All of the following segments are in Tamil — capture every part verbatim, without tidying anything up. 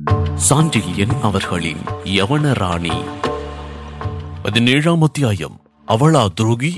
சாண்டில்யன் அவர்களின் யவன ராணி. பதினேழாம் அத்தியாயம். அவளா துரோகி.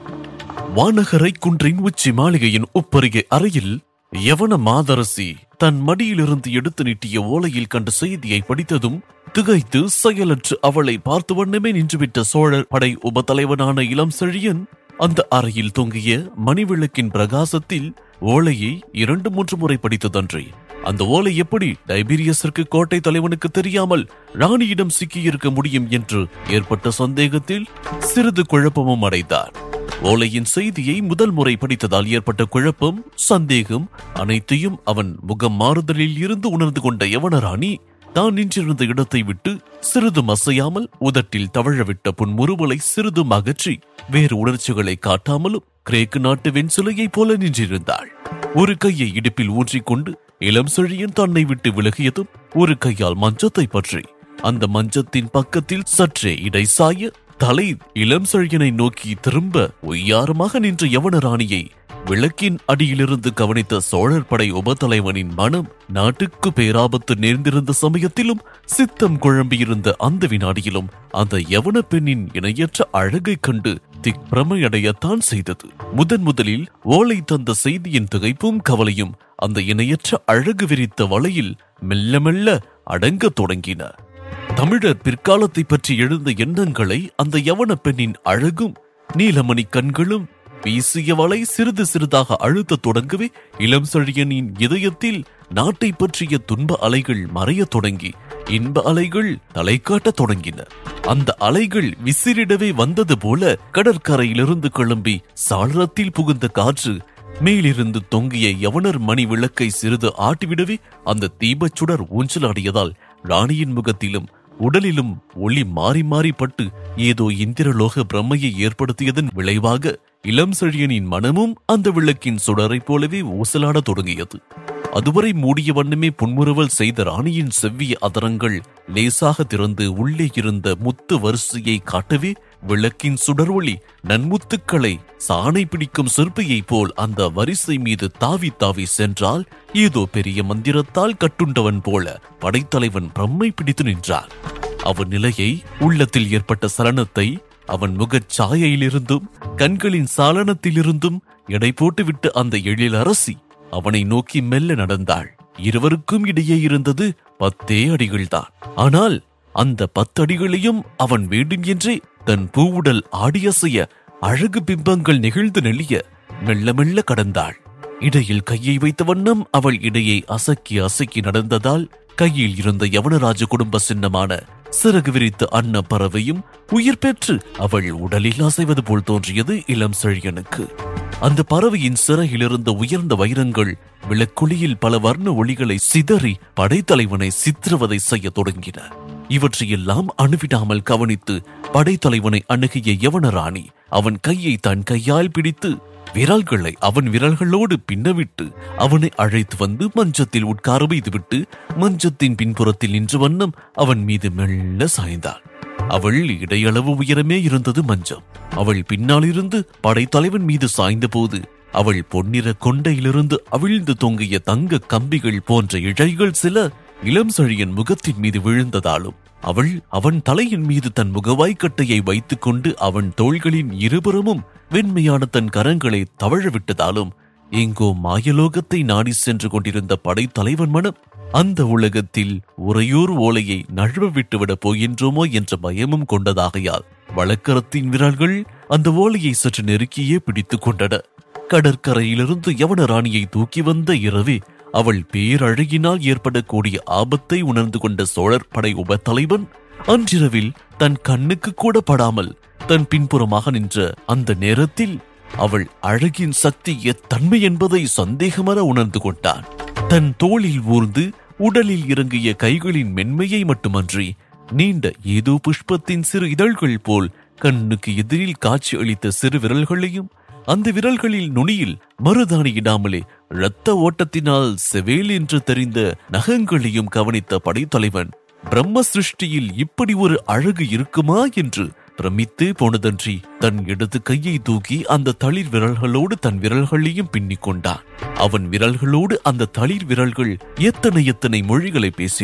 வானகரை குன்றின் உச்சி மாளிகையின் ஒப்பருகே அறையில் யவன மாதரசி தன் மடியிலிருந்து எடுத்து நீட்டிய ஓலையில் கண்ட செய்தியை படித்ததும் திகைத்து செயலற்று அவளை பார்த்து வண்ணமே நின்றுவிட்ட சோழர் படை உபத்தலைவனான இளம் செழியன் அந்த அறையில் தொங்கிய மணிவிளக்கின் பிரகாசத்தில் ஓலையை இரண்டு மூன்று முறை படித்ததன்றி அந்த ஓலை எப்படி டைபீரியஸிற்கு கோட்டை தலைவனுக்கு தெரியாமல் ராணியிடம் சிக்கியிருக்க முடியும் என்று ஏற்பட்ட சந்தேகத்தில் சிறிது குழப்பமும் அடைந்தார். ஓலையின் செய்தியை முதல் முறை படித்ததால் ஏற்பட்ட குழப்பம், சந்தேகம் அனைத்தையும் அவன் முகம் மாறுதலில் இருந்து உணர்ந்து கொண்ட யவனராணி தான் நின்றிருந்த இடத்தை விட்டு சிறிதும் அசையாமல் உதட்டில் தவழவிட்ட புன்முறுவலை சிறிதும் அகற்றி வேறு உணர்ச்சிகளை காட்டாமலும் கிரேக்கு நாட்டு வெண்சிலையை போல நின்றிருந்தாள். ஒரு கையை இடுப்பில் ஊன்றிக்கொண்டு இளம் செழியன் தன்னை விட்டு விலகியதும் ஒரு கையால் மஞ்சத்தை பற்றி அந்த மஞ்சத்தின் பக்கத்தில் சற்றே இடை சாய தலை இளம் செழியனை நோக்கி திரும்ப ஒய்யாரமாக நின்ற யவனராணியை விளக்கின் அடியிலிருந்து கவனித்த சோழர் படை உபத்தலைவனின் மனம் நாட்டுக்கு பேராபத்து நேர்ந்திருந்த சமயத்திலும் சித்தம் குழம்பியிருந்த அந்த வினாடியிலும் அந்த யவன பெண்ணின் இணையற்ற அழகை கண்டு திக்பிரமையடையத்தான் செய்தது. முதன் முதலில் ஓலை தந்த செய்தியின் திகைப்பும் கவலையும் அந்த இணையற்ற அழகு விரித்த வலையில் மெல்ல மெல்ல அடங்க தொடங்கின. தமிழர் பிற்காலத்தை பற்றி எழுந்த எண்ணங்களை அந்த யவன பெண்ணின் அழகும் நீலமணி கண்களும் வீசிய வலை சிறிது சிறிதாக அழுத்த தொடங்கவே இளம் செழியனின் இதயத்தில் நாட்டை பற்றிய துன்ப அலைகள் மறைய தொடங்கி இன்ப அலைகள் தலை காட்ட தொடங்கின. அந்த அலைகள் விசிறிடவே வந்தது போல கடற்கரையிலிருந்து கிளம்பி சாளரத்தில் புகுந்த காற்று மேலிருந்து தொங்கிய யவனர் மணி விளக்கை சிறிது ஆட்டிவிடவே அந்த தீபச்சுடர் ஊஞ்சலாடியதால் ராணியின் முகத்திலும் உடலிலும் ஒளி மாறி மாறி பட்டு ஏதோ இந்திரலோக பிரம்மையை ஏற்படுத்தியதன் விளைவாக இளம் செழியனின் மனமும் அந்த விளக்கின் சுடரை போலவே ஊசலாட தொடங்கியது. அதுவரை மூடிய வண்ணமே புன்முறுவல் செய்த ராணியின் செவ்விய அதரங்கள் லேசாக திறந்து உள்ளே இருந்த முத்து வரிசையை காட்டவே விளக்கின் சுடர் ஒளி நன்முத்துக்களை சாணை பிடிக்கும் சிற்பியை போல் அந்த வரிசை மீது தாவி தாவி சென்றால் ஏதோ பெரிய மந்திரத்தால் கட்டுண்டவன் போல படைத்தலைவன் பிரம்மை பிடித்து நின்றார். அவன் நிலையை, உள்ளத்தில் ஏற்பட்ட சலனத்தை அவன் முகச் சாயையிலிருந்தும் கண்களின் சாலனத்திலிருந்தும் எடை போட்டுவிட்டு அந்த எழில் அரசி அவனை நோக்கி மெல்ல நடந்தாள். இருவருக்கும் இடையே இருந்தது பத்தே அடிகள்தான். ஆனால் அந்த பத்தடிகளையும் அவன் வேண்டும் என்றே தன் பூவுடல் ஆடியசைய அழகு பிம்பங்கள் நெகிழ்ந்து நெளிய மெல்ல மெல்ல கடந்தாள். இடையில் கையை வைத்த வண்ணம் அவள் இடையை அசக்கி அசக்கி நடந்ததால் கையில் இருந்த யவனராஜ குடும்ப சின்னமான சிறகு விரித்த அன்ன பறவையும் உயிர் பெற்று அவள் உடலில் அசைவது போல் தோன்றியது இளம் செழியனுக்கு. அந்த பறவையின் சிறையிலிருந்த உயர்ந்த வைரங்கள் விளக்குளியில் பல வர்ண ஒளிகளை சிதறி படைத்தலைவனை சித்திரவதை செய்ய தொடங்கின. இவற்றையெல்லாம் அணுவிடாமல் கவனித்து படைத்தலைவனை அணுகிய யவனராணி அவன் கையை தன் கையால் பிடித்து விரல்களை அவன் விரல்களோடு பின்னவிட்டு அவனை அழைத்து வந்து மஞ்சத்தில் உட்கார வைத்துவிட்டு மஞ்சத்தின் பின்புறத்தில் நின்ற வண்ணம் அவன் மீது மெல்ல சாய்ந்தாள். அவள் இடையளவு உயரமே இருந்தது மஞ்சம். அவள் பின்னால் இருந்து படைத்தலைவன் மீது சாய்ந்த போது அவள் பொன்னிற கொண்டையிலிருந்து அவிழ்ந்து தொங்கிய தங்க கம்பிகள் போன்ற இழைகள் சில இளம் செழியன் முகத்தின் மீது விழுந்ததாலும் அவள் அவன் தலையின் மீது தன் முகவாய்க்கட்டையை வைத்துக் கொண்டு அவன் தோள்களின் இருபுறமும் வெண்மையான தன் கரங்களை தவழ விட்டதாலும் எங்கோ மாயலோகத்தை நாடி சென்று கொண்டிருந்த படைத்தலைவன் மனம் அந்த உலகத்தில் உறையூர் ஓலையை நழுவ விட்டுவிடப் போகின்றோமோ என்ற பயமும் கொண்டதாகையால் வழக்கரத்தின் விரல்கள் அந்த ஓலையை சற்று நெருக்கியே பிடித்துக் கொண்டன. கடற்கரையிலிருந்து யவனராணியை தூக்கி வந்த இரவே அவள் பேரழகினால் ஏற்படக்கூடிய ஆபத்தை உணர்ந்து கொண்ட சோழர் படை உபத்தலைவன் அன்றிரவில் தன் கண்ணுக்கு கூட படாமல் தன் பின்புறமாக நின்ற அந்த நேரத்தில் அவள் அழகின் சக்தி எத்தன்மை என்பதை சந்தேகமற உணர்ந்து கொண்டான். தன் தோளில் ஊர்ந்து உடலில் இறங்கிய கைகளின் மென்மையை மட்டுமன்றி நீண்ட ஏதோ புஷ்பத்தின் சிறு இதழ்கள் போல் கண்ணுக்கு எதிரில் காட்சி அளித்த சிறு விரல்களையும் அந்த விரல்களில் நுனியில் மருதாணி இடாமலே இரத்த ஓட்டத்தினால் செவேல் என்று தெரிந்த நகங்களையும் கவனித்த படைத்தலைவன் பிரம்ம சிருஷ்டியில் இப்படி ஒரு அழகு இருக்குமா என்று பிரமித்து போனதன்றி தன் இடது கையை தூக்கி அந்த தளிர் விரல்களோடு தன் விரல்களையும் பின்னிக் கொண்டான். அவன் விரல்களோடு அந்த தளிர் விரல்கள் எத்தனை எத்தனை மொழிகளை பேசின.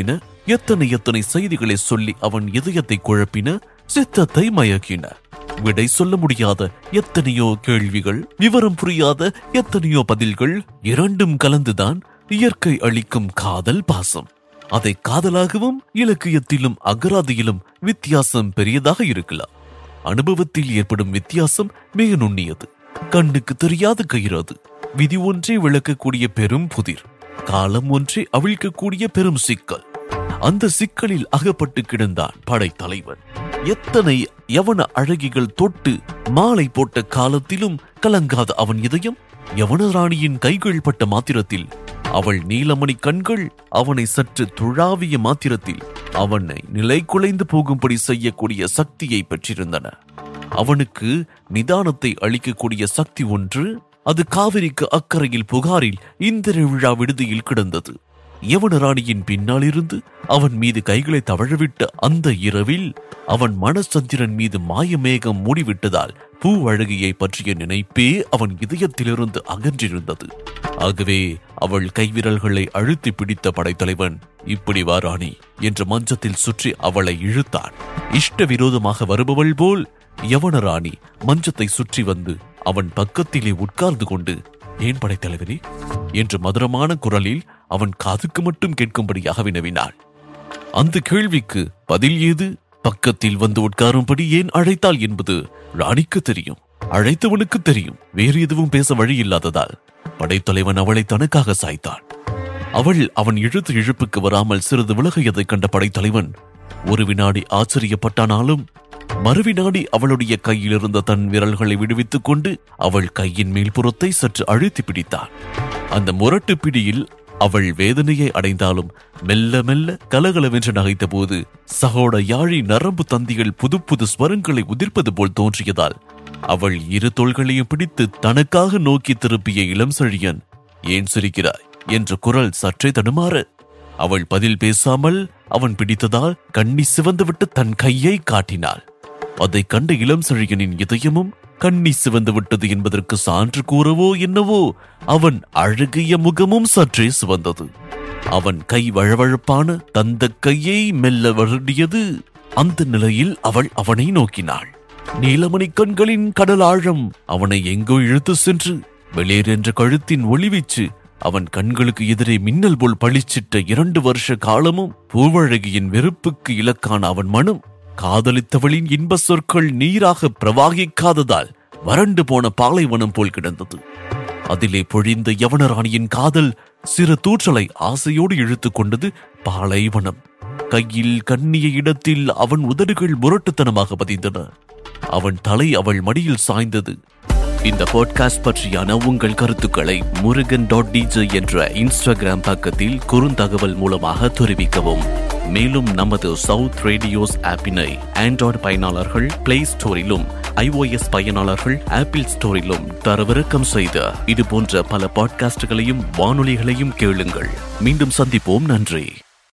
எத்தனை எத்தனை செய்திகளை சொல்லி அவன் இதயத்தை குழப்பின, சித்தத்தை மயக்கின. விடை சொல்ல முடியாத எத்தனையோ கேள்விகள், விவரம் புரியாத எத்தனையோ பதில்கள், இரண்டும் கலந்துதான் இயற்கை அளிக்கும் காதல் பாசம். அதை காதலாகவும் இலக்கியத்திலும் அகராதியிலும் வித்தியாசம் பெரியதாக இருக்கலாம். அனுபவத்தில் ஏற்படும் வித்தியாசம் மிக நுண்ணியது. கண்ணுக்கு தெரியாத கயிறது, விதி ஒன்றே விளக்கக்கூடிய பெரும் புதிர், காலம் ஒன்றே அவிழ்க்கக்கூடிய பெரும் சிக்கல். அந்த சிக்கலில் அகப்பட்டு கிடந்தான் படைத்தலைவன். எத்தனை யவன அழகிகள் தொட்டு மாலை போட்ட காலத்திலும் கலங்காத அவன் இதயம், யவன ராணியின் கைகள் பட்ட மாத்திரத்தில், அவள் நீலமணி கண்கள் அவனை சற்று துழாவிய மாத்திரத்தில் அவனை நிலை குலைந்து போகும்படி செய்யக்கூடிய சக்தியை பெற்றிருந்தன. அவனுக்கு நிதானத்தை அளிக்கக்கூடிய சக்தி ஒன்று, அது காவிரிக்கு அக்கறையில் புகாரில் இந்திர விழா விடுதியில் கிடந்தது. யவன ராணியின் பின்னால் இருந்து அவன் மீது கைகளை தவழவிட்ட அந்த இரவில் அவன் மனசந்திரன் மீது மாயமேகம் மூடிவிட்டதால் பூ அழகியை பற்றிய நினைப்பே அவன் இதயத்திலிருந்து அகன்றிருந்தது. ஆகவே அவள் கைவிரல்களை அழுத்தி பிடித்த படைத்தலைவன், இப்படி வா ராணி என்று மஞ்சத்தில் சுற்றி அவளை இழுத்தான். இஷ்ட விரோதமாக வருபவள் போல் யவன ராணி மஞ்சத்தை சுற்றி வந்து அவன் பக்கத்திலே உட்கார்ந்து கொண்டு, ஏன் படைத்தலைவரே என்று மதுரமான குரலில் அவன் காதுக்கு மட்டும் கேட்கும்படியாக வினவினாள். அந்த கேள்விக்கு பதில் ஏது? பக்கத்தில் வந்து உட்காரும்படி ஏன் அழைத்தாள் என்பது ராணிக்கு தெரியும், அழைத்தவனுக்கு தெரியும். வேறு எதுவும் பேச வழி இல்லாததால் படைத்தலைவன் அவளை தனக்காக சாய்த்தான். அவள் அவன் இழுத்து இழுப்புக்கு வராமல் சிறிது விலகியதைக் கண்ட படைத்தலைவன் ஒரு வினாடி ஆச்சரியப்பட்டானாலும் மறுவினாடி அவளுடைய கையில் இருந்த தன் விரல்களை விடுவித்துக் கொண்டு அவள் கையின் மேல் புறத்தை சற்று அழுத்தி பிடித்தான். அந்த முரட்டு பிடியில் அவள் வேதனையை அடைந்தாலும் மெல்ல மெல்ல கலகலவென்று நகைத்த போது சகோட யாழி நரம்பு தந்திகள் புது புது ஸ்வரங்களை உதிர்ப்பது போல் தோன்றியதால் அவள் இரு தோள்களையும் பிடித்து தனக்காக நோக்கி திருப்பிய இளம் செழியன், ஏன் சிரிக்கிறாய் என்ற குரல் சற்றே தடுமாற அவள் பதில் பேசாமல் அவன் பிடித்ததால் கண்ணி சிவந்துவிட்டு தன் கையை காட்டினாள். அதை கண்ட இளம் செழியனின் இதயமும் கண்ணி சிவந்து விட்டது என்பதற்கு சான்று கூறவோ என்னவோ அவன் அழகிய முகமும் சற்றே சிவந்தது. அவன் கை வழவழப்பான தந்த கையை மெல்ல வருடியது. அந்த நிலையில் அவள் அவனை நோக்கினாள். நீலமணி கண்களின் கடல் ஆழம் அவனை எங்கோ இழுத்து சென்று வெளியேற என்ற கழுத்தின் ஒளிவீச்சு அவன் கண்களுக்கு எதிரே மின்னல் போல் பளிச்சிட்ட இரண்டு வருஷ காலமும் பூவழகியின் வெறுப்புக்கு இலக்கான அவன் மனம் காதலித்தவளின் இன்ப சொற்கள் நீராக பிரவாகிக்காததால் வறண்டு போன பாலைவனம் போல் கிடந்தது. அதிலே பொழிந்த யவன ராணியின் காதல் சிறு தூற்றலை ஆசையோடு இழுத்துக் கொண்டது பாலைவனம். கையில் கண்ணிய இடத்தில் அவன் உதடுகள் முரட்டுத்தனமாக பதிந்தன. அவன் தலை அவள் மடியில் சாய்ந்தது. இந்த பாட்காஸ்ட் பற்றியான உங்கள் கருத்துக்களை முருகன் டாட் டிஜே என்ற இன்ஸ்டாகிராம் பக்கத்தில் குறுந்தகவல் மூலமாக தெரிவிக்கவும். மேலும் நமது சவுத் ரேடியோஸ் ஆப்பினை ஆண்ட்ராய்டு பயனாளர்கள் பிளே ஸ்டோரிலும் ஐஓஎஸ் பயனாளர்கள் ஆப்பிள் ஸ்டோரிலும் தரவிறக்கம் செய்த இது போன்ற பல பாட்காஸ்டுகளையும் வானொலிகளையும் கேளுங்கள். மீண்டும் சந்திப்போம். நன்றி.